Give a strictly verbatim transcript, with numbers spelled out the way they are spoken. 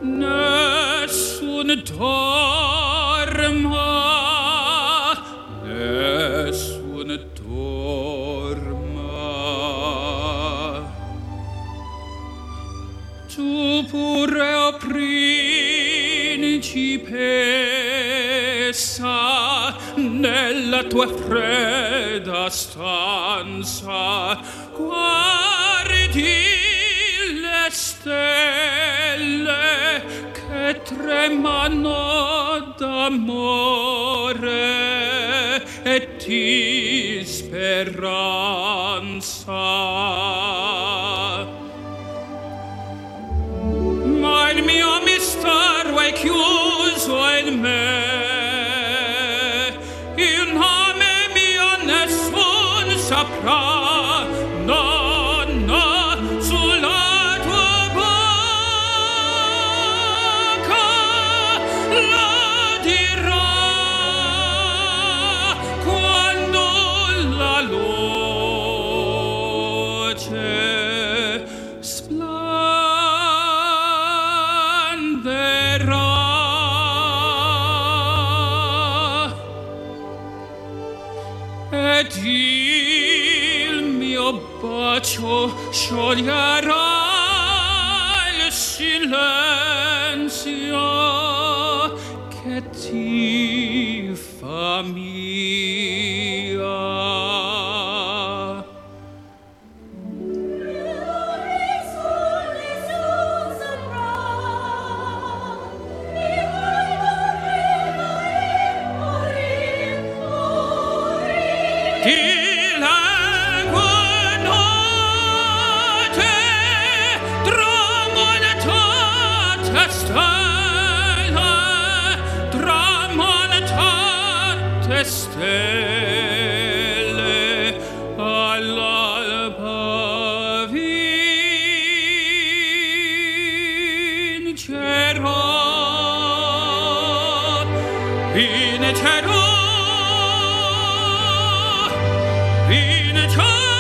nessun dorma, nessun dorma. Tu pure, o principessa, nella tua fredda stanza guardi le stelle che tremano d'amore e di speranza. Ma il mio mistero è chiuso in me, il nome mio nessun saprà. No, no, sulla tua bocca lo dirà quando la luce splenderà. Ed il mio bacio scioglierà il silenzio che ti fa mia. Di legua notte tramontate stelle, tramontate stelle, all'alba vincerò, vincerò. In a